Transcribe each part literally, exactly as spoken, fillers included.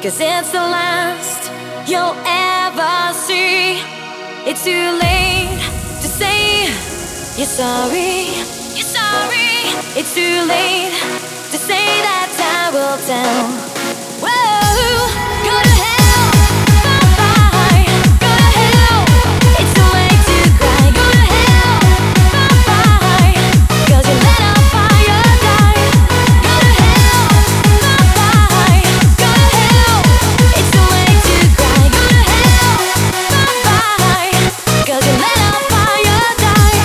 'cause it's the last you'll ever see. It's too late to say you're sorry, you're sorry. It's too late to say that time will tell. Whoa, go to hell, bye-bye, go to hell. It's too late to cry, go to hell, bye-bye, 'cause you let a fire die. Go to hell, bye-bye, go to hell. It's too late to cry, go to hell, bye-bye, 'cause you let a fire die.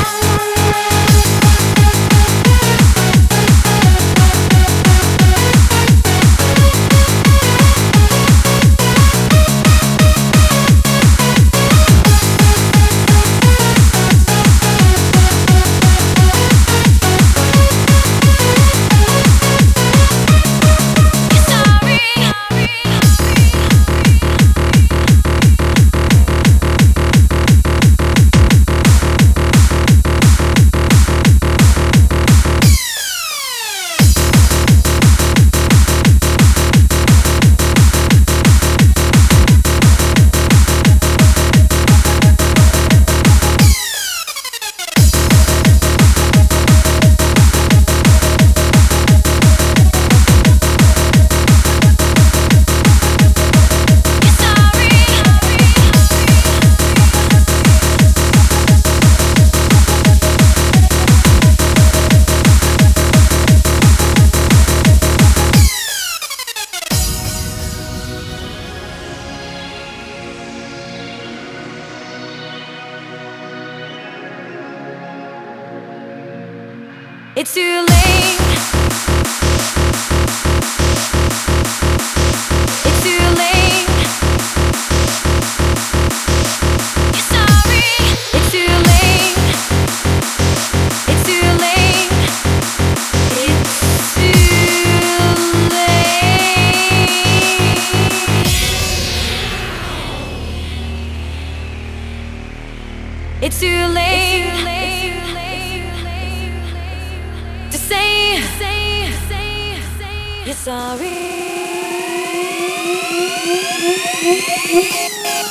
It's too late. It's too late. You're sorry. It's too late. It's too late. It's too late. It's too late. Say, say, say, say, you're sorry.